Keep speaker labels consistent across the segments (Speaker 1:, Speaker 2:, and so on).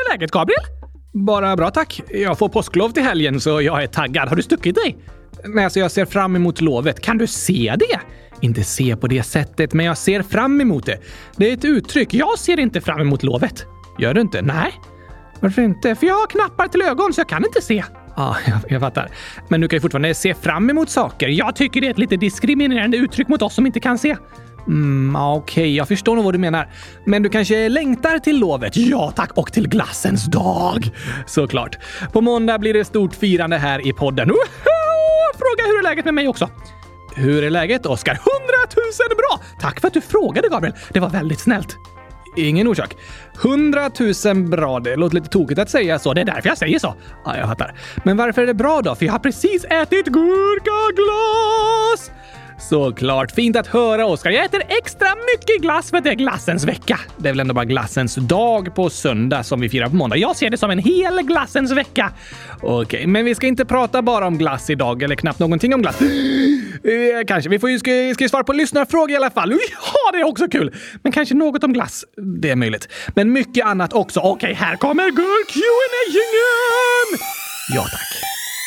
Speaker 1: är läget, Gabriel? Bara bra, tack. Jag får påsklov till helgen så jag är taggad. Har du stuckit dig? Nej, så jag ser fram emot lovet. Kan du se det? Inte se på det sättet, men jag ser fram emot det. Det är ett uttryck. Jag ser inte fram emot lovet. Gör du inte? Nej. Varför inte? För jag har knappar till ögon så jag kan inte se. Ja, jag fattar. Men du kan ju fortfarande se fram emot saker. Jag tycker det är ett lite diskriminerande uttryck mot oss som inte kan se. Okej, jag förstår nog vad du menar. Men du kanske längtar till lovet? Ja tack, och till glassens dag. Såklart. På måndag blir det stort firande här i podden. Fråga hur är läget med mig också. Hur är läget, Oskar? 100 000 bra! Tack för att du frågade, Gabriel. Det var väldigt snällt. Ingen orsak. 100 000 bra, det låter lite tokigt att säga så. Det är därför jag säger så. Ja, jag fattar. Men varför är det bra då? För jag har precis ätit gurkaglass! Såklart. Fint att höra, Oskar. Jag äter extra mycket glass för att det är glassens vecka. Det är väl ändå bara glassens dag på söndag som vi firar på måndag. Jag ser det som en hel glassens vecka. Okej, men vi ska inte prata bara om glass idag, eller knappt någonting om glass. Kanske. Vi får ju ska svara på lyssnarfrågor i alla fall. Ja, det är också kul. Men kanske något om glass. Det är möjligt. Men mycket annat också. Okej, här kommer Q&A-jingeln! Ja, tack.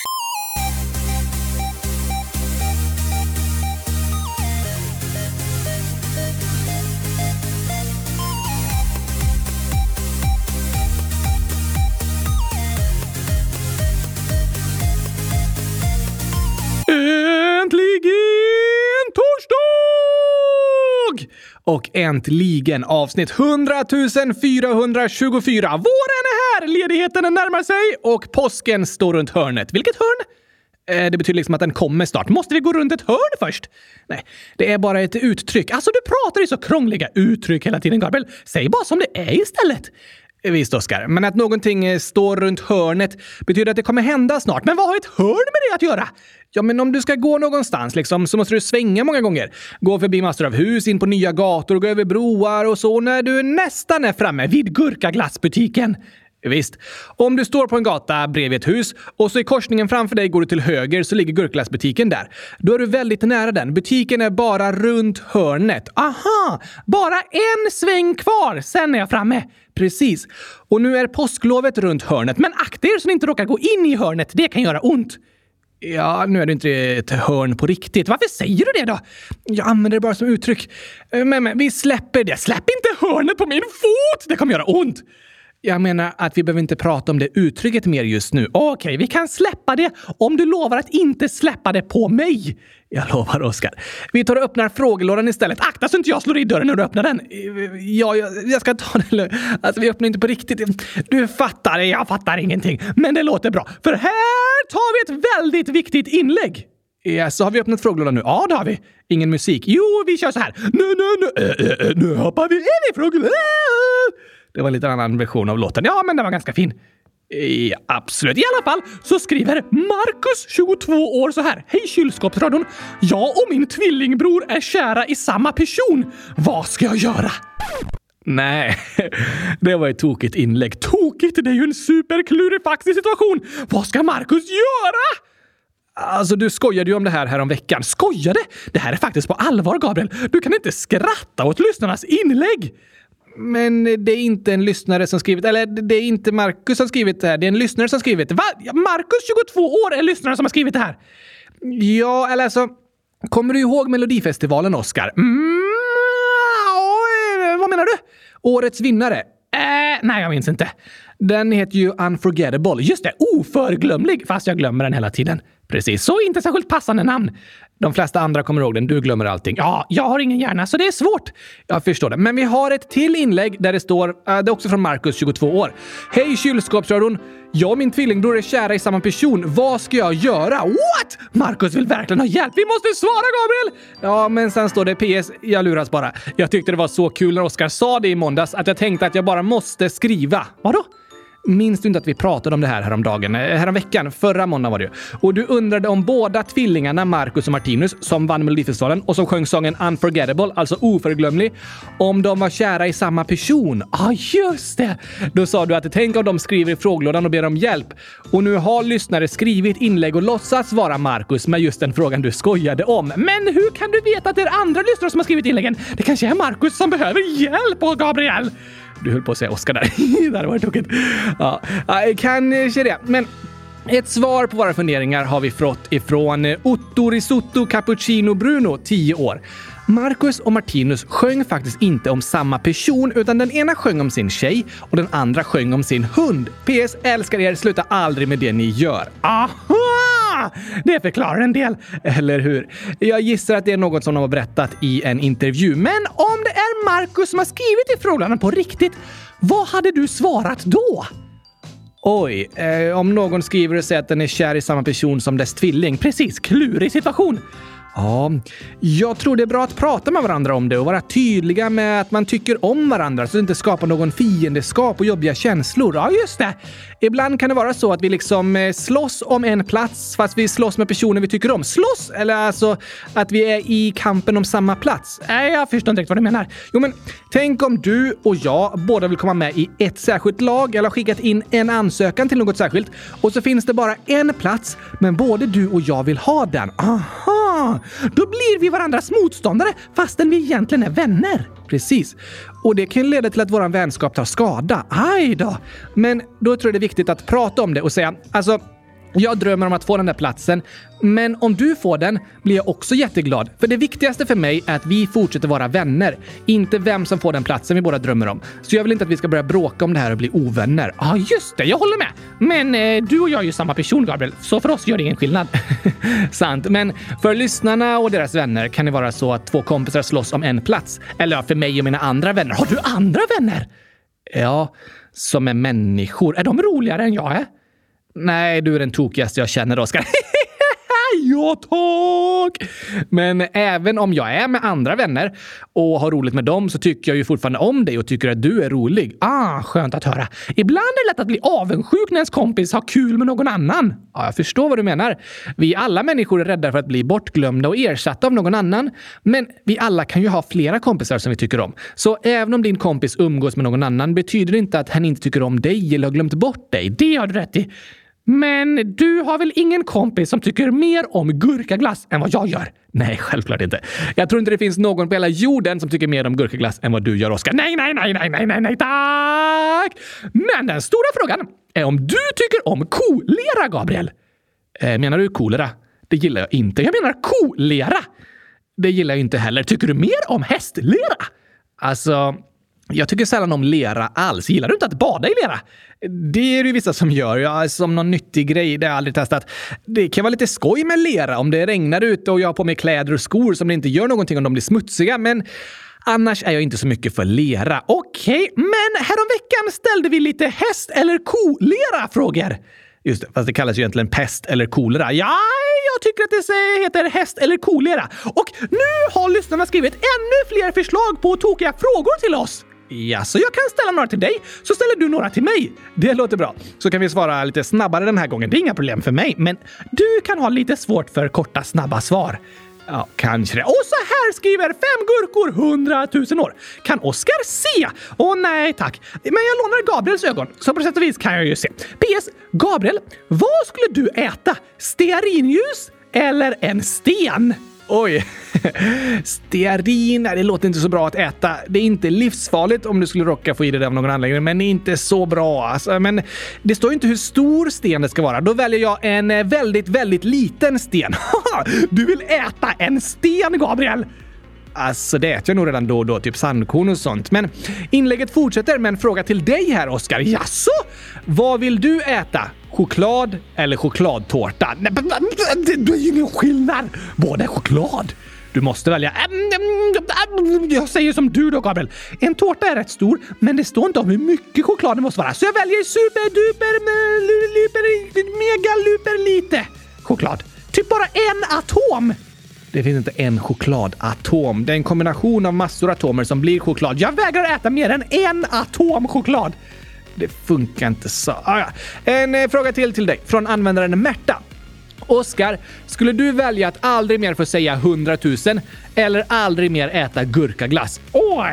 Speaker 1: Äntligen torsdag! Och äntligen avsnitt 100 424. Våren är här, ledigheten närmar sig och påsken står runt hörnet. Vilket hörn? Det betyder liksom att den kommer snart. Måste vi gå runt ett hörn först? Nej, det är bara ett uttryck. Alltså, du pratar i så krångliga uttryck hela tiden, Gabriel. Säg bara som det är istället. Visst, Oskar. Men att någonting står runt hörnet betyder att det kommer hända snart. Men vad har ett hörn med det att göra? Ja, men om du ska gå någonstans liksom, så måste du svänga många gånger. Gå förbi massor av hus, in på nya gator, gå över broar och så när du nästan är framme vid gurkaglassbutiken. Visst. Om du står på en gata bredvid ett hus och så i korsningen framför dig går du till höger så ligger gurkaglassbutiken där. Då är du väldigt nära den. Butiken är bara runt hörnet. Aha! Bara en sväng kvar, sen är jag framme. Precis. Och nu är påsklovet runt hörnet. Men akta er så ni inte råkar gå in i hörnet. Det kan göra ont. Ja, nu är det inte ett hörn på riktigt. Varför säger du det då? Jag använder det bara som uttryck. Men vi släpper det. Släpp inte hörnet på min fot! Det kommer göra ont. Jag menar att vi behöver inte prata om det uttrycket mer just nu. Okej, vi kan släppa det om du lovar att inte släppa det på mig. Jag lovar, Oskar. Vi tar och öppnar frågelådan istället. Akta så inte jag slår i dörren när du öppnar den. Ja, jag ska ta det. Alltså, vi öppnar inte på riktigt. Du fattar, jag fattar ingenting. Men det låter bra. För här tar vi ett väldigt viktigt inlägg. Ja, så har vi öppnat frågelådan nu. Ja, det har vi. Ingen musik. Jo, vi kör så här. Nu hoppar vi in i frågelådan. Det var en lite annan version av låten. Ja, men den var ganska fin. Ja, absolut. I alla fall så skriver Marcus, 22 år, så här. Hej kylskåpsradion. Jag och min tvillingbror är kära i samma person. Vad ska jag göra? Nej, det var ett tokigt inlägg. Tokigt, det är ju en superklurifaxig situation. Vad ska Marcus göra? Alltså, du skojade ju om det här om veckan. Skojade? Det här är faktiskt på allvar, Gabriel. Du kan inte skratta åt lyssnarnas inlägg. Men det är inte en lyssnare som skrivit, eller det är inte Marcus som skrivit det här. Det är en lyssnare som skrivit det. Va? Marcus, 22 år, är lyssnaren som har skrivit det här. Ja, eller alltså, kommer du ihåg Melodifestivalen, Oskar? Vad menar du? Årets vinnare? Nej, jag minns inte. Den heter ju Unforgettable. Just det, oförglömlig. Fast jag glömmer den hela tiden. Precis, så inte särskilt passande namn. De flesta andra kommer ihåg den, du glömmer allting. Ja, jag har ingen hjärna, så det är svårt. Jag förstår det. Men vi har ett till inlägg där det står, det är också från Marcus, 22 år. Hej kylskåpsradion. Jag och min tvillingbror är kära i samma person. Vad ska jag göra? What? Marcus vill verkligen ha hjälp. Vi måste svara, Gabriel! Ja, men sen står det PS. Jag luras bara. Jag tyckte det var så kul när Oskar sa det i måndags att jag tänkte att jag bara måste skriva. Vadå? Minns du inte att vi pratade om det här häromveckan? Förra måndagen var det ju. Och du undrade om båda tvillingarna, Marcus och Martinus, som vann Melodifestivalen och som sjöng sången Unforgettable, alltså oförglömlig, om de var kära i samma person. Just det! Då sa du att tänk om de skriver i frågelådan och ber om hjälp. Och nu har lyssnare skrivit inlägg och låtsas vara Marcus med just den frågan du skojade om. Men hur kan du veta att det är andra lyssnare som har skrivit inläggen? Det kanske är Marcus som behöver hjälp, Gabriel! Du höll på att säga Oscar där. Det hade varit tokigt. Ja, kanske det. Men ett svar på våra funderingar har vi fått ifrån Otto Risotto Cappuccino Bruno, 10 år. Marcus och Martinus sjöng faktiskt inte om samma person, utan den ena sjöng om sin tjej och den andra sjöng om sin hund. PS, älskar er, sluta aldrig med det ni gör. Aha! Det förklarar en del, eller hur? Jag gissar att det är något som de har berättat i en intervju. Men om det är Marcus som har skrivit i frågan på riktigt, vad hade du svarat då? Oj, om någon skriver och säger att den är kär i samma person som dess tvilling. Precis, klurig situation. Ja, jag tror det är bra att prata med varandra om det och vara tydliga med att man tycker om varandra så att det inte skapar någon fiendeskap och jobbiga känslor. Ja, just det. Ibland kan det vara så att vi liksom slåss om en plats fast vi slåss med personer vi tycker om. Slåss? Eller alltså att vi är i kampen om samma plats? Nej, jag förstår inte riktigt vad du menar. Jo, men tänk om du och jag båda vill komma med i ett särskilt lag eller har skickat in en ansökan till något särskilt och så finns det bara en plats men både du och jag vill ha den. Aha! Då blir vi varandras motståndare fastän vi egentligen är vänner. Precis. Och det kan leda till att våran vänskap tar skada. Aj då. Men då tror jag det är viktigt att prata om det och säga, alltså, jag drömmer om att få den där platsen, men om du får den blir jag också jätteglad. För det viktigaste för mig är att vi fortsätter vara vänner, inte vem som får den platsen vi båda drömmer om. Så jag vill inte att vi ska börja bråka om det här och bli ovänner. Ja, just det, jag håller med. Men du och jag är ju samma person, Gabriel, så för oss gör det ingen skillnad. Sant, men för lyssnarna och deras vänner kan det vara så att två kompisar slåss om en plats. Eller för mig och mina andra vänner. Har du andra vänner? Ja, som är människor. Är de roligare än jag är? Nej, du är den tokigaste jag känner, Oskar. Ja, tack! Men även om jag är med andra vänner och har roligt med dem så tycker jag ju fortfarande om dig och tycker att du är rolig. Skönt att höra. Ibland är det lätt att bli avundsjuk när ens kompis har kul med någon annan. Ja, jag förstår vad du menar. Vi alla människor är rädda för att bli bortglömda och ersatta av någon annan. Men vi alla kan ju ha flera kompisar som vi tycker om. Så även om din kompis umgås med någon annan betyder det inte att han inte tycker om dig eller har glömt bort dig. Det har du rätt i. Men du har väl ingen kompis som tycker mer om gurkaglass än vad jag gör? Nej, självklart inte. Jag tror inte det finns någon på hela jorden som tycker mer om gurkaglass än vad du gör, Oskar. Nej, tack! Men den stora frågan är om du tycker om kolera, Gabriel. Menar du kolera? Det gillar jag inte. Jag menar kolera. Det gillar jag inte heller. Tycker du mer om hästlera? Alltså, jag tycker sällan om lera alls. Gillar du inte att bada i lera? Det är det ju vissa som gör. Ja, som någon nyttig grej. Det har jag aldrig testat. Det kan vara lite skoj med lera om det regnar ute och jag har på mig kläder och skor som det inte gör någonting om de blir smutsiga. Men annars är jag inte så mycket för lera. Okej, men häromveckan ställde vi lite häst- eller kolera-frågor. Just det, fast det kallas ju egentligen pest eller kolera. Ja, jag tycker att det heter häst eller kolera. Och nu har lyssnarna skrivit ännu fler förslag på tokiga frågor till oss. Ja, så jag kan ställa några till dig, så ställer du några till mig. Det låter bra. Så kan vi svara lite snabbare den här gången. Det är inga problem för mig, men du kan ha lite svårt för korta, snabba svar. Ja, kanske det. Och så här skriver 5 gurkor 100 000 år. Kan Oskar se? Nej tack. Men jag lånar Gabriels ögon, så på sätt och vis kan jag ju se. PS, Gabriel, vad skulle du äta? Stearinljus eller en sten? Oj, stearin, det låter inte så bra att äta. Det är inte livsfarligt om du skulle råka få i det av någon anledning, men inte så bra. Alltså, men det står inte hur stor sten det ska vara. Då väljer jag en väldigt, väldigt liten sten. Du vill äta en sten, Gabriel! Alltså det äter jag nog redan då och då, typ sandkorn och sånt. Men inlägget fortsätter med en fråga till dig här, Oskar. Jaså? Vad vill du äta? Choklad eller chokladtårta? Det är ju ingen skillnad. Båda är choklad. Du måste välja. Jag säger som du då, Gabriel. En tårta är rätt stor, men det står inte om hur mycket choklad det måste vara. Så jag väljer mega lite choklad. Typ bara en atom. Det finns inte en chokladatom. Det är en kombination av massor atomer som blir choklad. Jag vägrar äta mer än en atom choklad. Det funkar inte så. En fråga till dig från användaren Märta. Oskar, skulle du välja att aldrig mer få säga 100 000 eller aldrig mer äta gurkaglass?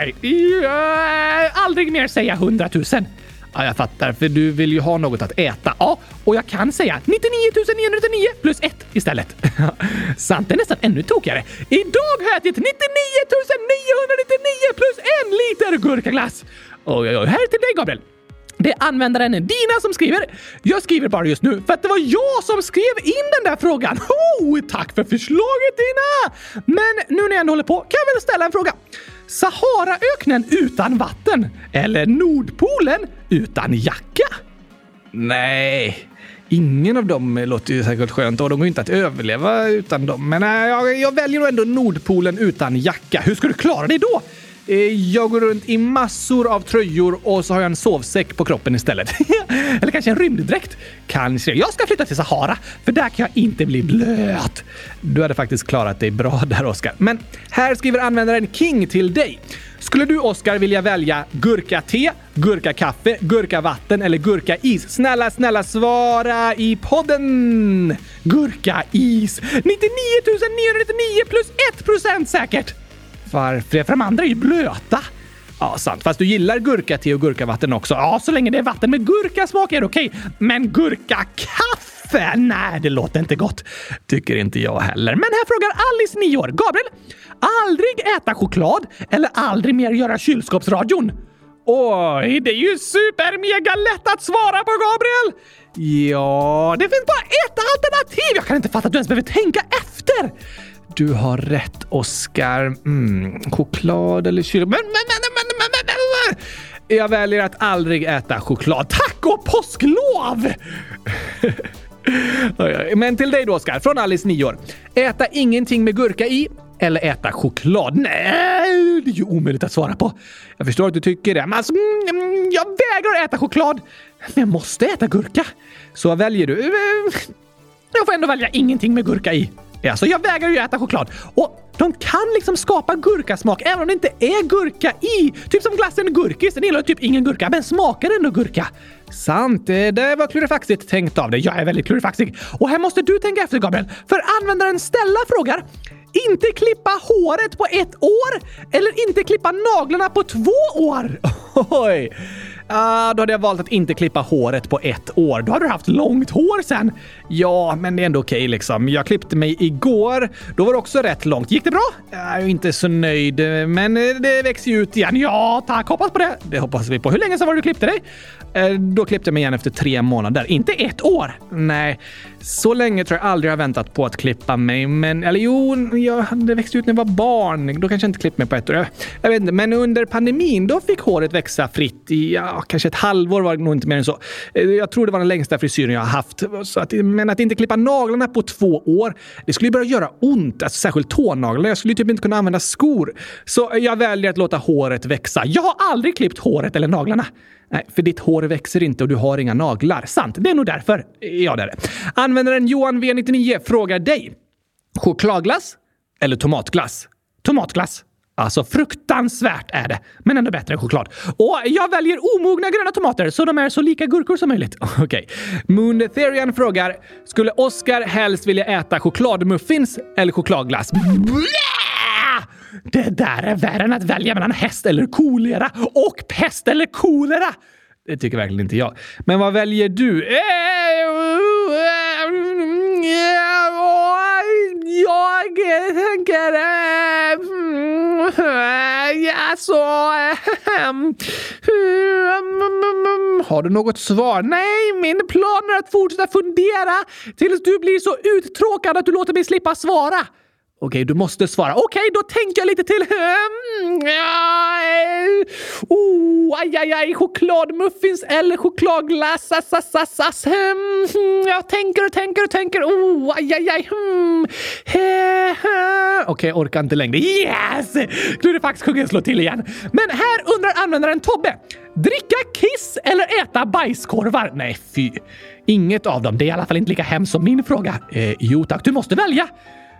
Speaker 1: Aldrig mer säga 100 000. Ja, jag fattar, för du vill ju ha något att äta. Ja, och jag kan säga 99 999 plus 1 istället. Sant, det är nästan ännu tokigare. Idag har jag ätit 99 999 plus 1 liter gurkaglass. Oj, här till dig, Gabriel. Det är användaren Dina som skriver. Jag skriver bara just nu för att det var jag som skrev in den där frågan. Tack för förslaget, Dina! Men nu när jag ändå håller på kan jag väl ställa en fråga. Saharaöknen utan vatten eller Nordpolen utan jacka? Nej, ingen av dem låter ju säkert skönt och de går inte att överleva utan dem. Men jag väljer nog ändå Nordpolen utan jacka. Hur ska du klara dig då? Jag går runt i massor av tröjor och så har jag en sovsäck på kroppen istället. Eller kanske en rymddräkt. Kanske. Jag ska flytta till Sahara, för där kan jag inte bli blöt. Du hade faktiskt klarat dig bra där, Oskar. Men här skriver användaren King till dig. Skulle du, Oskar, vilja välja gurka-te, gurka-kaffe, gurka-vatten eller gurka-is? Snälla svara i podden. Gurka-is. 99 999 plus 1% säkert. Varför? För de andra är ju blöta. Ja, sant. Fast du gillar gurka-te och gurkavatten också. Ja, så länge det är vatten med gurkasmak är det okej. Men gurka-kaffe? Nej, det låter inte gott. Tycker inte jag heller. Men här frågar Alice, 9 år. Gabriel, aldrig äta choklad eller aldrig mer göra kylskåpsradion? Oj, det är ju super-mega lätt att svara på, Gabriel! Ja, det finns bara ett alternativ. Jag kan inte fatta att du ens behöver tänka efter. Du har rätt, Oskar. Choklad eller kyl... Men. Jag väljer att aldrig äta choklad. Tack och påsklov! Men till dig då, Oskar. Från Alice, 9 år. Äta ingenting med gurka i eller äta choklad? Nej, det är ju omöjligt att svara på. Jag förstår att du tycker det. Men alltså, jag vägrar äta choklad. Men jag måste äta gurka. Så väljer du... Jag får ändå välja ingenting med gurka i. Alltså, jag vägrar ju äta choklad. Och de kan liksom skapa gurkasmak även om det inte är gurka i. Typ som glassen gurkis. Den gillar typ ingen gurka, men smakar ändå gurka. Sant, det var klurifaxigt tänkt av dig. Jag är väldigt klurifaxig. Och här måste du tänka efter, Gabriel. För användaren Stella frågar: inte klippa håret på 1 år eller inte klippa naglarna på 2 år? Oj. Då hade jag valt att inte klippa håret på 1 år. Då hade du haft långt hår sen. Ja, men det är ändå okej liksom. Jag klippte mig igår. Då var det också rätt långt. Gick det bra? Jag är inte så nöjd. Men det växer ju ut igen. Ja, tack. Hoppas på det. Det hoppas vi på. Hur länge sedan var du klippte dig? Då klippte jag mig igen efter 3 månader. Inte 1 år. Nej, så länge tror jag aldrig har väntat på att klippa mig. Men, eller jo, det växte ut när jag var barn. Då kanske jag inte klippte mig på 1 år. Jag vet inte, men under pandemin då fick håret växa fritt i kanske ett halvår, var det nog inte mer än så. Jag tror det var den längsta frisyren jag har haft. Men att inte klippa naglarna på 2 år, det skulle börja göra ont. Alltså, särskilt tånaglarna. Jag skulle typ inte kunna använda skor. Så jag väljer att låta håret växa. Jag har aldrig klippt håret eller naglarna. Nej, för ditt hår växer inte och du har inga naglar. Sant, det är nog därför. Ja, det är det. Användaren Johan V99 frågar dig: chokladglass eller tomatglass? Tomatglass. Alltså fruktansvärt är det, men ändå bättre än choklad. Och jag väljer omogna gröna tomater så de är så lika gurkor som möjligt. Okej. Moon Ethereum frågar: skulle Oskar helst vilja äta chokladmuffins eller chokladglass? Det där är värre än att välja mellan häst eller kolera och pest eller kolera. Det tycker verkligen inte jag. Men vad väljer du? Jag tänker... Har du något svar? Nej, min plan är att fortsätta fundera tills du blir så uttråkad att du låter mig slippa svara. Okej, du måste svara. Okej, då tänker jag lite till. Chokladmuffins eller chokladglass. Jag tänker. Okej, jag orkar inte längre. Yes! Nu är det faktiskt kungen slå till igen. Men här undrar användaren Tobbe: dricka kiss eller äta bajskorvar? Nej, fy. Inget av dem. Det är i alla fall inte lika hemskt som min fråga. Jo tack, du måste välja.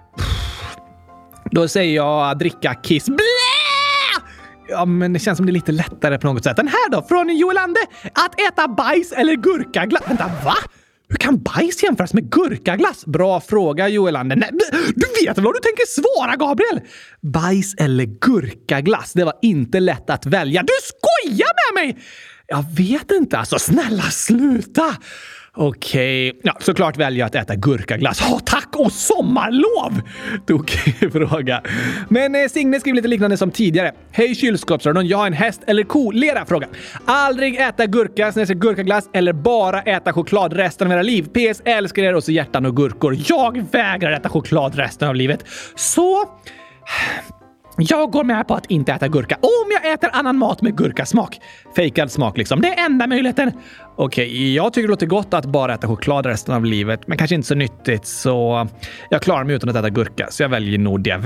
Speaker 1: Då säger jag dricka kiss. Blä! Ja, men det känns som det är lite lättare på något sätt. Den här då, från Joelande: att äta bajs eller gurkaglass. Vänta, va? Hur kan bajs jämföras med gurkaglass? Bra fråga, Joelande. Nej, du vet väl vad du tänker svara, Gabriel? Bajs eller gurkaglass? Det var inte lätt att välja. Du skojar med mig! Jag vet inte, alltså. Snälla, sluta! Okej. Ja, såklart väljer jag att äta gurkaglass. Tack och sommarlov! Tokig fråga. Men Signe skriver lite liknande som tidigare. Hej kylskåpsradion, jag har en häst eller ko. Lera fråga. Aldrig äta gurka, gurkaglass eller bara äta choklad resten av era liv. PS älskar er och så hjärtan och gurkor. Jag vägrar äta choklad resten av livet. Så... jag går med på att inte äta gurka. Om jag äter annan mat med gurkasmak. Fejkad smak liksom. Det är enda möjligheten. Okej, jag tycker det låter gott att bara äta choklad resten av livet. Men kanske inte så nyttigt. Så jag klarar mig utan att äta gurka. Så jag väljer nog det.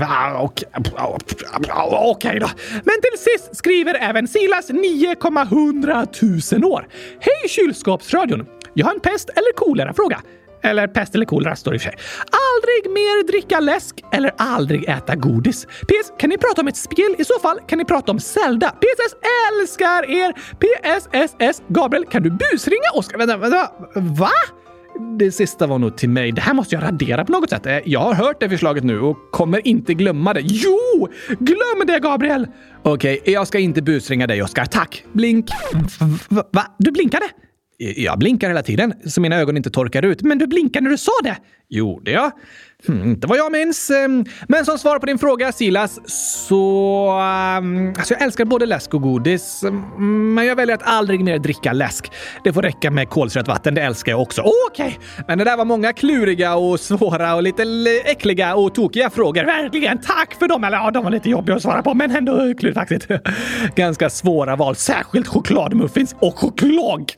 Speaker 1: Okej då. Men till sist skriver även Silas 9,100 000 år. Hej kylskåpsradion. Jag har en pest eller kolera-fråga. Eller pest eller kolera står det i och för sig. Aldrig mer dricka läsk eller aldrig äta godis. PS, kan ni prata om ett spel? I så fall kan ni prata om Zelda. PSS älskar er. PSSS. Gabriel, kan du busringa Oskar? Vänta. Va? Det sista var nog till mig. Det här måste jag radera på något sätt. Jag har hört det förslaget nu och kommer inte glömma det. Jo! Glöm det, Gabriel! Okej, jag ska inte busringa dig, Oskar. Tack. Blink. Va? Du blinkade? Jag blinkar hela tiden, så mina ögon inte torkar ut. Men du blinkar när du sa det. Gjorde jag? Inte vad jag minns. Men som svar på din fråga, Silas, så... alltså jag älskar både läsk och godis. Men jag väljer att aldrig mer dricka läsk. Det får räcka med kolsyrat vatten, det älskar jag också. Okej. Men det där var många kluriga och svåra och lite äckliga och tokiga frågor. Verkligen, tack för dem. Eller ja, de var lite jobbiga att svara på, men ändå klurigt. Ganska svåra val, särskilt chokladmuffins och chokladglass.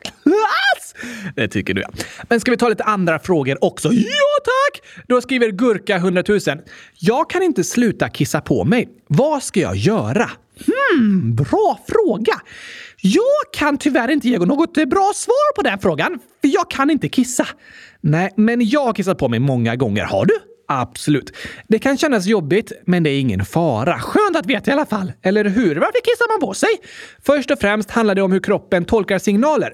Speaker 1: Det tycker du, ja. Men ska vi ta lite andra frågor också? Ja, tack! Då skriver Gurka 100 000. Jag kan inte sluta kissa på mig. Vad ska jag göra? Bra fråga. Jag kan tyvärr inte ge något bra svar på den frågan, för jag kan inte kissa. Nej, men jag har kissat på mig många gånger. Har du? Absolut. Det kan kännas jobbigt, men det är ingen fara. Skönt att veta i alla fall. Eller hur? Varför kissar man på sig? Först och främst handlar det om hur kroppen tolkar signaler.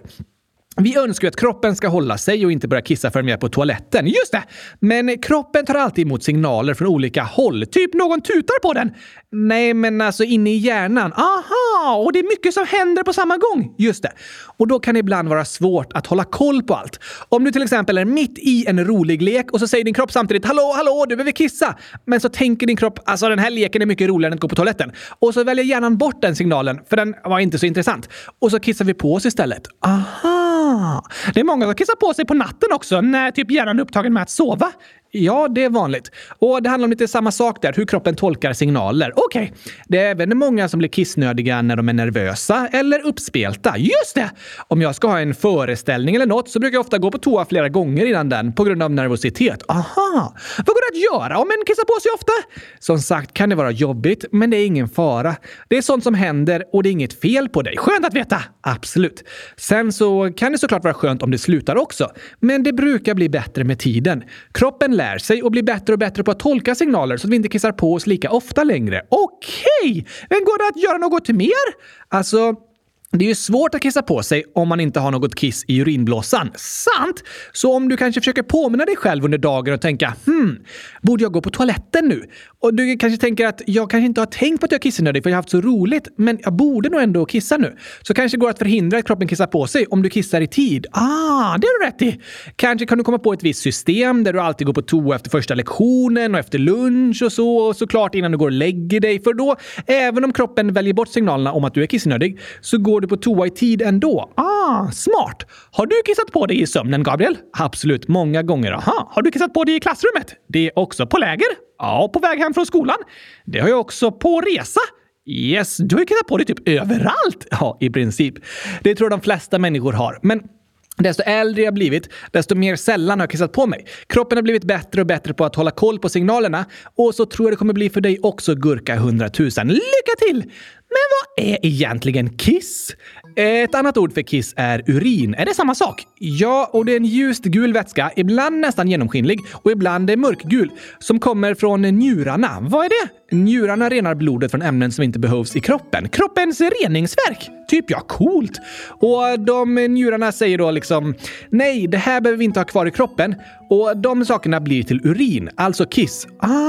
Speaker 1: Vi önskar att kroppen ska hålla sig och inte börja kissa förrän vi är på toaletten. Just det! Men kroppen tar alltid emot signaler från olika håll. Typ någon tutar på den. Nej, men alltså inne i hjärnan. Aha! Och det är mycket som händer på samma gång. Just det. Och då kan det ibland vara svårt att hålla koll på allt. Om du till exempel är mitt i en rolig lek och så säger din kropp samtidigt hallå, du behöver kissa. Men så tänker din kropp, alltså den här leken är mycket roligare än att gå på toaletten. Och så väljer hjärnan bort den signalen, för den var inte så intressant. Och så kissar vi på oss istället. Aha! Det är många som kissar på sig på natten också när typ hjärnan är upptagen med att sova. Ja, det är vanligt. Och det handlar om lite samma sak där, hur kroppen tolkar signaler. Okej. Det är även många som blir kissnödiga när de är nervösa eller uppspelta. Just det! Om jag ska ha en föreställning eller något så brukar jag ofta gå på toa flera gånger innan den på grund av nervositet. Aha! Vad går det att göra om en kissar på sig ofta? Som sagt kan det vara jobbigt, men det är ingen fara. Det är sånt som händer och det är inget fel på dig. Skönt att veta! Absolut. Sen så kan det såklart vara skönt om det slutar också. Men det brukar bli bättre med tiden. Kroppen lär sig och blir bättre och bättre på att tolka signaler så att vi inte kissar på oss lika ofta längre. Okej! Men går det att göra något mer? Alltså... det är ju svårt att kissa på sig om man inte har något kiss i urinblåsan. Sant! Så om du kanske försöker påminna dig själv under dagen och tänka borde jag gå på toaletten nu? Och du kanske tänker att jag kanske inte har tänkt på att jag kissar nödig för jag har haft så roligt, men jag borde nog ändå kissa nu. Så kanske det går att förhindra att kroppen kissar på sig om du kissar i tid. Det har du rätt i. Kanske kan du komma på ett visst system där du alltid går på toa efter första lektionen och efter lunch och såklart innan du går och lägger dig. För då, även om kroppen väljer bort signalerna om att du är kissnödig, så går du på toa i tid ändå. Smart. Har du kissat på dig i sömnen, Gabriel? Absolut, många gånger. Har du kissat på dig i klassrummet? Det är också på läger? Ja, på väg hem från skolan. Det har jag också på resa. Yes, du har kissat på dig typ överallt. Ja, i princip. Det tror jag de flesta människor har. Men desto äldre jag blivit, desto mer sällan har jag kissat på mig. Kroppen har blivit bättre och bättre på att hålla koll på signalerna. Och så tror jag det kommer bli för dig också, Gurka 100 000. Lycka till! Men vad är egentligen kiss? Ett annat ord för kiss är urin. Är det samma sak? Ja, och det är en ljust gul vätska, ibland nästan genomskinlig och ibland mörkgul, som kommer från njurarna. Vad är det? Njurarna renar blodet från ämnen som inte behövs i kroppen. Kroppens reningsverk. Typ, ja, coolt. Och de njurarna säger då liksom, nej, det här behöver vi inte ha kvar i kroppen. Och de sakerna blir till urin, alltså kiss.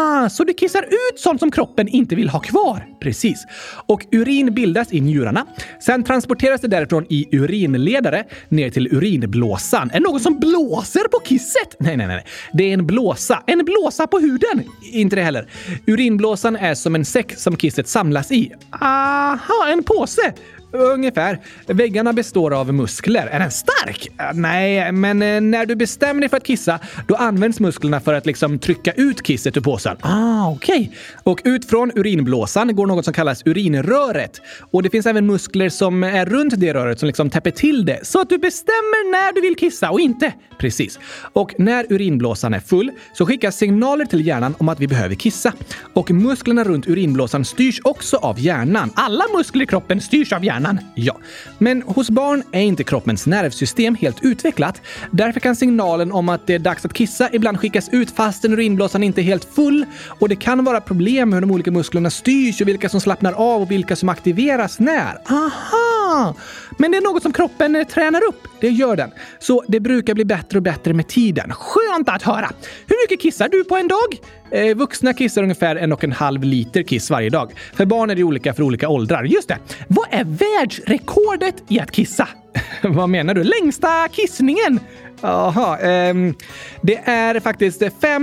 Speaker 1: Så det kissar ut sånt som kroppen inte vill ha kvar. Precis. Och urin bildas i njurarna. Sen transporteras det därifrån i urinledare ner till urinblåsan. Är det någon som blåser på kisset? Nej. Det är en blåsa. En blåsa på huden? Inte det heller. Urinblåsan är som en säck som kisset samlas i. Aha, en påse. Ungefär. Väggarna består av muskler. Är den stark? Nej, men när du bestämmer dig för att kissa, då används musklerna för att liksom trycka ut kisset ur påsen. Okej. Och ut från urinblåsan går något som kallas urinröret. Och det finns även muskler som är runt det röret som liksom täpper till det. Så att du bestämmer när du vill kissa och inte. Precis. Och när urinblåsan är full så skickas signaler till hjärnan om att vi behöver kissa. Och musklerna runt urinblåsan styrs också av hjärnan. Alla muskler i kroppen styrs av hjärnan. Ja, men hos barn är inte kroppens nervsystem helt utvecklat. Därför kan signalen om att det är dags att kissa ibland skickas ut fast urinblåsan inte är helt full. Och det kan vara problem med hur de olika musklerna styrs och vilka som slappnar av och vilka som aktiveras när. Aha! Men det är något som kroppen tränar upp. Det gör den. Så det brukar bli bättre och bättre med tiden. Skönt att höra. Hur mycket kissar du på en dag? Vuxna kissar ungefär 1,5 liter kiss varje dag. För barn är det olika för olika åldrar. Just det. Vad är världsrekordet i att kissa? Vad menar du? Längsta kissningen? Jaha, det är faktiskt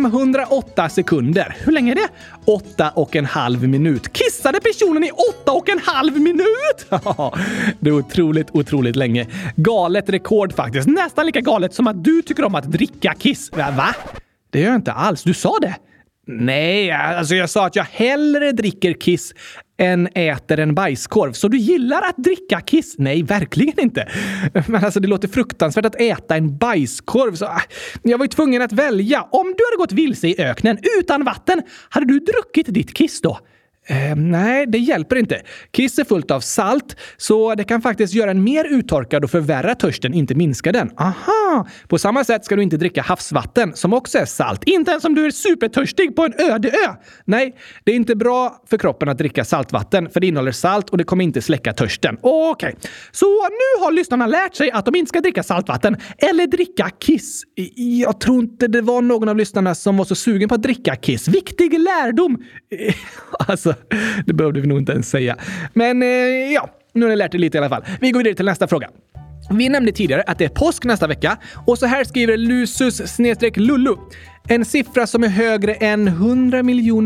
Speaker 1: 508 sekunder. Hur länge är det? 8,5 minut. Kissade personen i 8,5 minut? Det är otroligt länge. Galet rekord faktiskt. Nästan lika galet som att du tycker om att dricka kiss. Va? Det gör jag inte alls. Du sa det. Nej, alltså jag sa att jag hellre dricker kiss än äter en bajskorv. Så du gillar att dricka kiss? Nej, verkligen inte. Men alltså det låter fruktansvärt att äta en bajskorv. Så jag var ju tvungen att välja. Om du hade gått vilse i öknen utan vatten, hade du druckit ditt kiss då? Nej, det hjälper inte. Kiss är fullt av salt, så det kan faktiskt göra en mer uttorkad och förvärra törsten, inte minska den. Aha! På samma sätt ska du inte dricka havsvatten, som också är salt. Inte ens om du är supertörstig på en öde ö. Nej, det är inte bra för kroppen att dricka saltvatten, för det innehåller salt och det kommer inte släcka törsten. Okej. Så nu har lyssnarna lärt sig att de inte ska dricka saltvatten eller dricka kiss. Jag tror inte det var någon av lyssnarna som var så sugen på att dricka kiss. Viktig lärdom! Alltså, det behövde vi nog inte ens säga. Men ja, nu har ni lärt er lite i alla fall. Vi går vidare till nästa fråga. Vi nämnde tidigare att det är påsk nästa vecka. Och så här skriver Lusus-Lullu. En siffra som är högre än 100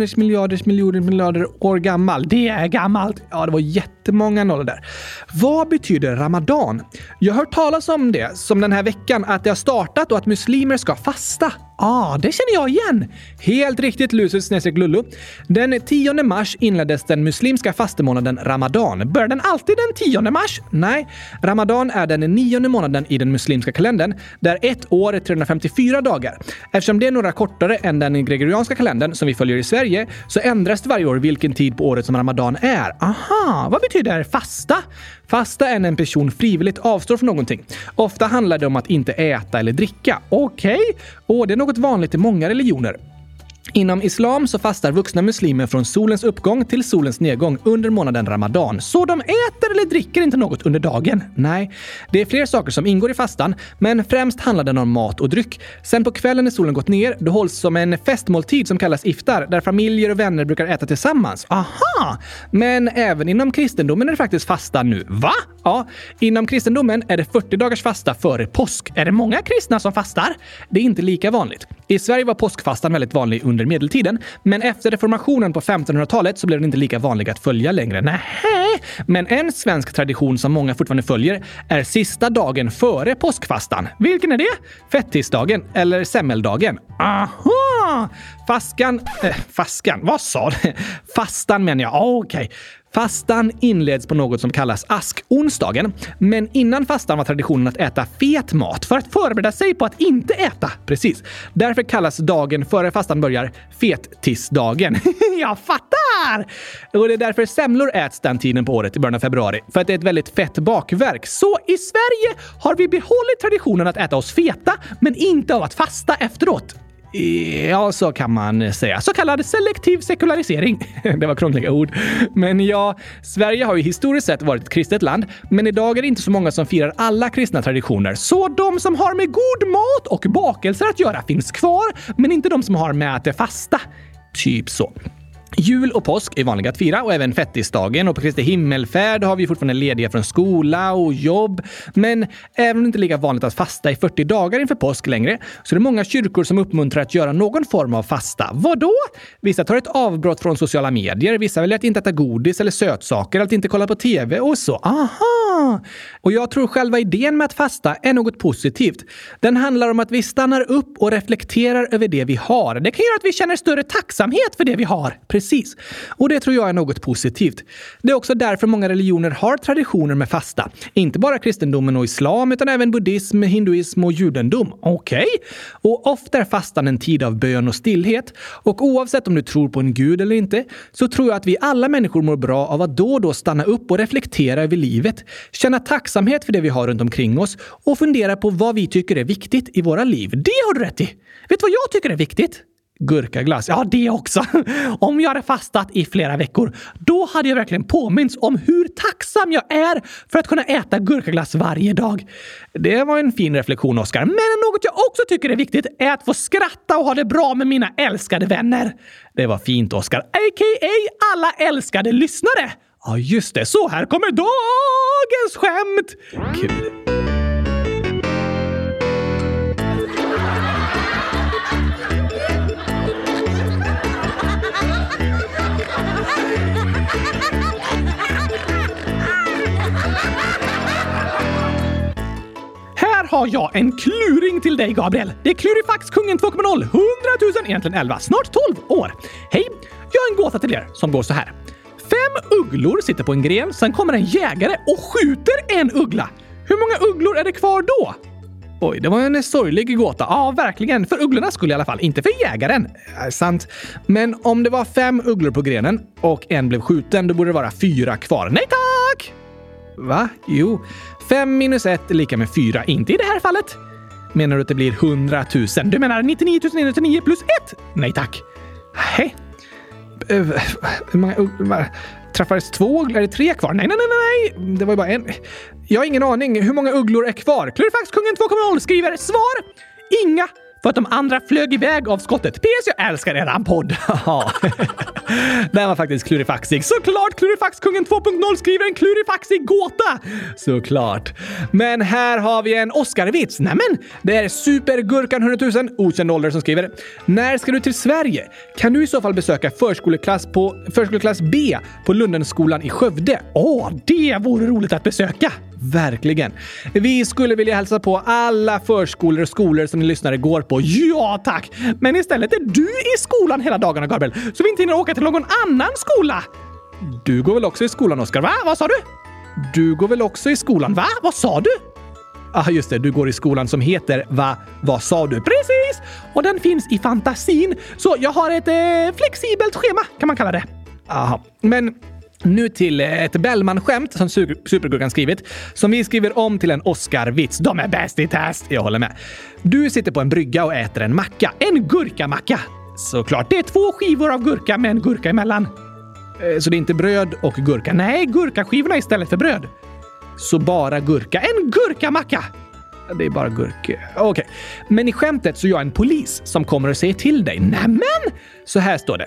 Speaker 1: miljarder år gammal. Det är gammalt. Ja, det var jättemånga nollor där. Vad betyder Ramadan? Jag har hört talas om det som den här veckan, att det har startat och att muslimer ska fasta. Det känner jag igen. Helt riktigt, Lusus-Lullu. Den 10 mars inleddes den muslimska fastemånaden Ramadan. Börjar den alltid den 10 mars? Nej. Ramadan är den 9:e månaden i den muslimska kalendern, där ett år är 354 dagar. Eftersom det är några kortare än den gregorianska kalendern som vi följer i Sverige, så ändras det varje år vilken tid på året som Ramadan är. Aha, vad betyder fasta? Fasta är när en person frivilligt avstår från någonting. Ofta handlar det om att inte äta eller dricka. Okej. Det är något vanligt i många religioner. Inom islam så fastar vuxna muslimer från solens uppgång till solens nedgång under månaden Ramadan. Så de äter eller dricker inte något under dagen? Nej, det är fler saker som ingår i fastan, men främst handlar det om mat och dryck. Sen på kvällen när solen gått ner, då hålls som en festmåltid som kallas iftar, där familjer och vänner brukar äta tillsammans. Aha! Men även inom kristendomen är det faktiskt fasta nu. Va? Ja, inom kristendomen är det 40 dagars fasta före påsk. Är det många kristna som fastar? Det är inte lika vanligt. I Sverige var påskfastan väldigt vanlig under medeltiden, men efter reformationen på 1500-talet så blev det inte lika vanligt att följa längre. Nej, men en svensk tradition som många fortfarande följer är sista dagen före påskfastan. Vilken är det? Fettisdagen eller semmeldagen? Aha! Faskan, vad sa du? Fastan menar jag. Okej. Fastan inleds på något som kallas askonsdagen, men innan fastan var traditionen att äta fet mat för att förbereda sig på att inte äta. Precis. Därför kallas dagen före fastan börjar fettisdagen. Jag fattar! Och det är därför semlor äts den tiden på året i början av februari, för att det är ett väldigt fett bakverk. Så i Sverige har vi behållit traditionen att äta oss feta, men inte av att fasta efteråt. Ja, så kan man säga. Så kallad selektiv sekularisering. Det var krångliga ord. Men ja, Sverige har ju historiskt sett varit ett kristet land, men idag är det inte så många som firar alla kristna traditioner. Så de som har med god mat och bakelser att göra finns kvar, men inte de som har med att fasta. Typ så. Jul och påsk är vanliga att fira och även fettisdagen, och på Kristi himmelfärd har vi fortfarande lediga från skola och jobb. Men även om det inte är lika vanligt att fasta i 40 dagar inför påsk längre, så är det många kyrkor som uppmuntrar att göra någon form av fasta. Vadå? Vissa tar ett avbrott från sociala medier, vissa väljer att inte äta godis eller sötsaker, att inte kolla på tv och så. Aha! Och jag tror själva idén med att fasta är något positivt. Den handlar om att vi stannar upp och reflekterar över det vi har. Det kan göra att vi känner större tacksamhet för det vi har. Precis. Och det tror jag är något positivt. Det är också därför många religioner har traditioner med fasta. Inte bara kristendomen och islam, utan även buddhism, hinduism och judendom. Okej? Och ofta är fastan en tid av bön och stillhet. Och oavsett om du tror på en gud eller inte, så tror jag att vi alla människor mår bra av att då och då stanna upp och reflektera över livet. Känna tacksamhet för det vi har runt omkring oss och fundera på vad vi tycker är viktigt i våra liv. Det har du rätt i. Vet du vad jag tycker är viktigt? Gurkaglass. Ja, det också. Om jag hade fastat i flera veckor, då hade jag verkligen påminns om hur tacksam jag är för att kunna äta gurkaglass varje dag. Det var en fin reflektion, Oskar. Men något jag också tycker är viktigt är att få skratta och ha det bra med mina älskade vänner. Det var fint, Oskar. A.k.a. alla älskade lyssnare. Ja, just det. Så här kommer dagens skämt. Kul. Här har jag en kluring till dig, Gabriel. Det är Klurifaxkungen 2.0, 100 000, egentligen 11, snart 12 år. Hej, jag har en gåta till er som går så här. 5 ugglor sitter på en gren, sen kommer en jägare och skjuter en uggla. Hur många ugglor är det kvar då? Oj, det var en sorglig gåta. Ja, verkligen. För ugglorna skulle i alla fall, inte för jägaren. Sant. Men om det var 5 ugglor på grenen och en blev skjuten, då borde det vara 4 kvar. Nej tack! Va? Jo. 5 minus 1 är lika med 4. Inte i det här fallet. Menar du att det blir 100 000? Du menar 99 999 plus 1? Nej tack. Hej. Hur många ugglor? Träffades 2 ugglor? Är det 3 kvar? Nej. Det var ju bara en. Jag har ingen aning. Hur många ugglor är kvar? Klurifaxkungen 2.0 skriver svar. Inga. För att de andra flög iväg av skottet. PS, jag älskar eran podd. Den var faktiskt klurifaxig. Såklart, Klurifaxkungen 2.0 skriver en klurifaxig gåta. Såklart. Men här har vi en Oscar-vits. Nämen, det är Supergurkan 100 000, okänd ålder, som skriver. När ska du till Sverige? Kan du i så fall besöka förskoleklass B på Lundenskolan i Skövde? Det vore roligt att besöka. Verkligen. Vi skulle vilja hälsa på alla förskolor och skolor som ni lyssnare går på. Ja, tack! Men istället är du i skolan hela dagarna, Gabriel. Så vi inte hinner åka till någon annan skola. Du går väl också i skolan, Oskar? Va? Vad sa du? Du går väl också i skolan? Va? Vad sa du? Just det. Du går i skolan som heter Va? Vad sa du? Precis! Och den finns i fantasin. Så jag har ett flexibelt schema, kan man kalla det. Aha. Men nu till ett Bellman-skämt som Supergurkan skrivit, som vi skriver om till en Oscar-vits. De är bäst i test, jag håller med. Du sitter på en brygga och äter en macka. En gurkamacka. Såklart, det är 2 skivor av gurka med en gurka emellan. Så det är inte bröd och gurka. Nej, gurkaskivorna istället för bröd. Så bara gurka. En gurkamacka. Det är bara gurka. Okej. Men i skämtet så är jag en polis som kommer och säger till dig. Nämen! Så här står det.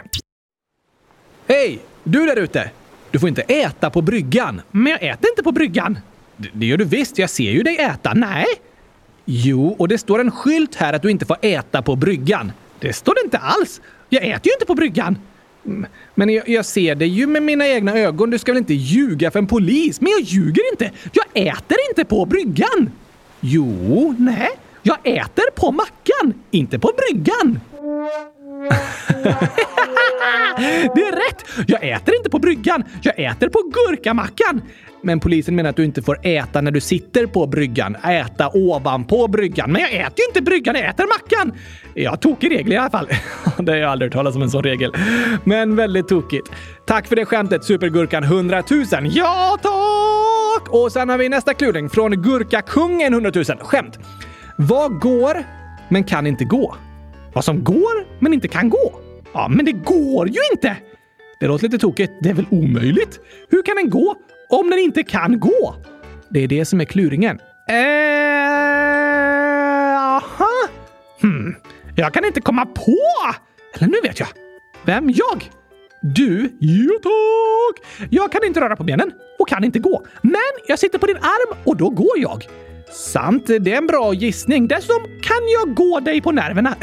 Speaker 1: Hej, du där ute. Du får inte äta på bryggan. Men jag äter inte på bryggan. Det gör du visst, jag ser ju dig äta. Nej. Jo, och det står en skylt här att du inte får äta på bryggan. Det står det inte alls. Jag äter ju inte på bryggan. Men jag ser det ju med mina egna ögon. Du ska väl inte ljuga för en polis? Men jag ljuger inte. Jag äter inte på bryggan. Jo, nej. Jag äter på mackan, inte på bryggan. Det är rätt! Jag äter inte på bryggan. Jag äter på gurkamackan. Men polisen menar att du inte får äta när du sitter på bryggan. Äta ovanpå bryggan. Men jag äter ju inte bryggan, jag äter mackan. Jag tokig regel i alla fall. Det har jag aldrig hört talas om en sån regel. Men väldigt tokigt. Tack för det skämtet, Supergurkan 100 000. Ja, tack! Och sen har vi nästa kluring från Gurkakungen 100 000. Skämt. Vad går men kan inte gå? Vad som går men inte kan gå? Ja, men det går ju inte! Det låter lite tokigt. Det är väl omöjligt? Hur kan den gå om den inte kan gå? Det är det som är kluringen. Aha. Jag kan inte komma på! Eller nu vet jag. Vem? Jag? Du? Ja tack! Jag kan inte röra på benen och kan inte gå. Men jag sitter på din arm och då går jag. Sant, det är en bra gissning. Dessutom kan jag gå dig på nerverna.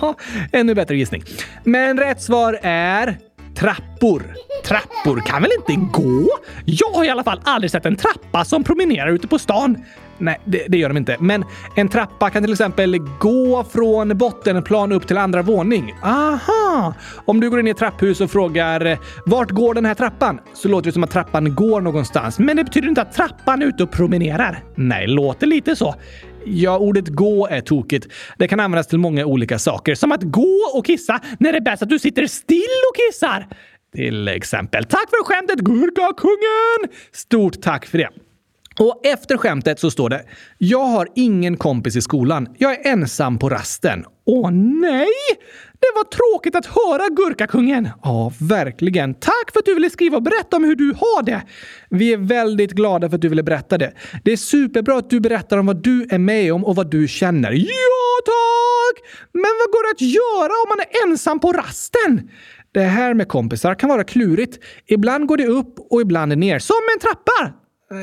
Speaker 1: Ännu bättre gissning. Men rätt svar är trappor. Trappor kan väl inte gå? Jag har i alla fall aldrig sett en trappa som promenerar ute på stan. Nej, det gör de inte. Men en trappa kan till exempel gå från bottenplan upp till andra våning. Aha! Om du går in i ett trapphus och frågar vart går den här trappan? Så låter det som att trappan går någonstans. Men det betyder inte att trappan är ute och promenerar. Nej, låter lite så. Ja, ordet gå är tokigt. Det kan användas till många olika saker. Som att gå och kissa när det är bäst att du sitter still och kissar. Till exempel. Tack för skämtet, Gurkakungen! Stort tack för det. Och efter skämtet så står det: jag har ingen kompis i skolan. Jag är ensam på rasten. Åh nej! Det var tråkigt att höra, Gurkakungen. Ja, verkligen. Tack för att du ville skriva och berätta om hur du har det. Vi är väldigt glada för att du ville berätta det. Det är superbra att du berättar om vad du är med om och vad du känner. Ja, tack! Men vad går det att göra om man är ensam på rasten? Det här med kompisar kan vara klurigt. Ibland går det upp och ibland ner. Som en trappa!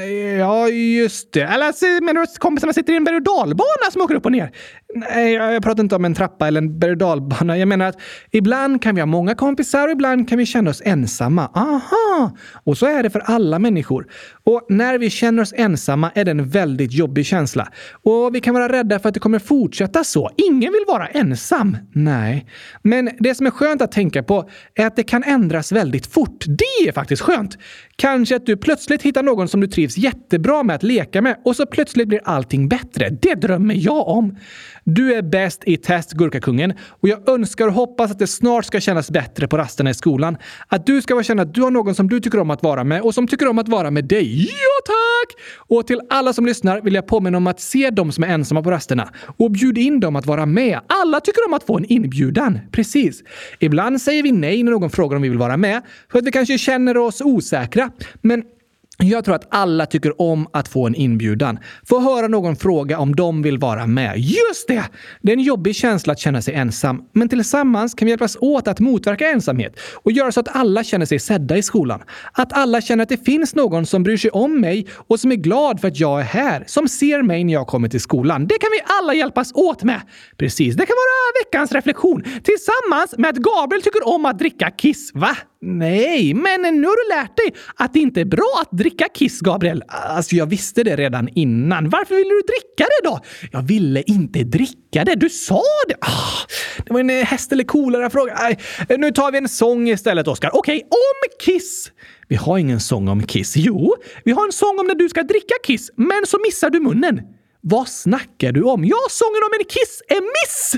Speaker 1: Ja, just det. Eller menar du att kompisarna sitter i en berg- och dalbana som åker upp och ner? Nej, jag pratar inte om en trappa eller en berg- och dalbana. Jag menar att ibland kan vi ha många kompisar och ibland kan vi känna oss ensamma. Aha! Och så är det för alla människor. Och när vi känner oss ensamma är det en väldigt jobbig känsla. Och vi kan vara rädda för att det kommer fortsätta så. Ingen vill vara ensam. Nej. Men det som är skönt att tänka på är att det kan ändras väldigt fort. Det är faktiskt skönt. Kanske att du plötsligt hittar någon som du trivs jättebra med att leka med och så plötsligt blir allting bättre. Det drömmer jag om. Du är bäst i test, Gurkakungen, och jag önskar och hoppas att det snart ska kännas bättre på rasterna i skolan. Att du ska känna att du har någon som du tycker om att vara med och som tycker om att vara med dig. Ja, tack! Och till alla som lyssnar vill jag påminna om att se dem som är ensamma på rasterna och bjuda in dem att vara med. Alla tycker om att få en inbjudan. Precis. Ibland säger vi nej när någon frågar om vi vill vara med för att vi kanske känner oss osäkra. Men jag tror att alla tycker om att få en inbjudan. Få höra någon fråga om de vill vara med. Just det! Det är en jobbig känsla att känna sig ensam. Men tillsammans kan vi hjälpas åt att motverka ensamhet och göra så att alla känner sig sedda i skolan. Att alla känner att det finns någon som bryr sig om mig och som är glad för att jag är här. Som ser mig när jag kommer till skolan. Det kan vi alla hjälpas åt med. Precis, det kan vara veckans reflektion. Tillsammans med att Gabriel tycker om att dricka kiss. Va? Nej, men nu har du lärt dig att det inte är bra att dricka kiss, Gabriel. Alltså, jag visste det redan innan. Varför ville du dricka det då? Jag ville inte dricka det. Du sa det. Det var en häst eller coolare fråga. Nu tar vi en sång istället, Oskar. Okej, om kiss. Vi har ingen sång om kiss. Jo, vi har en sång om när du ska dricka kiss, men så missar du munnen. Vad snackar du om? Jag sången om en kiss är miss!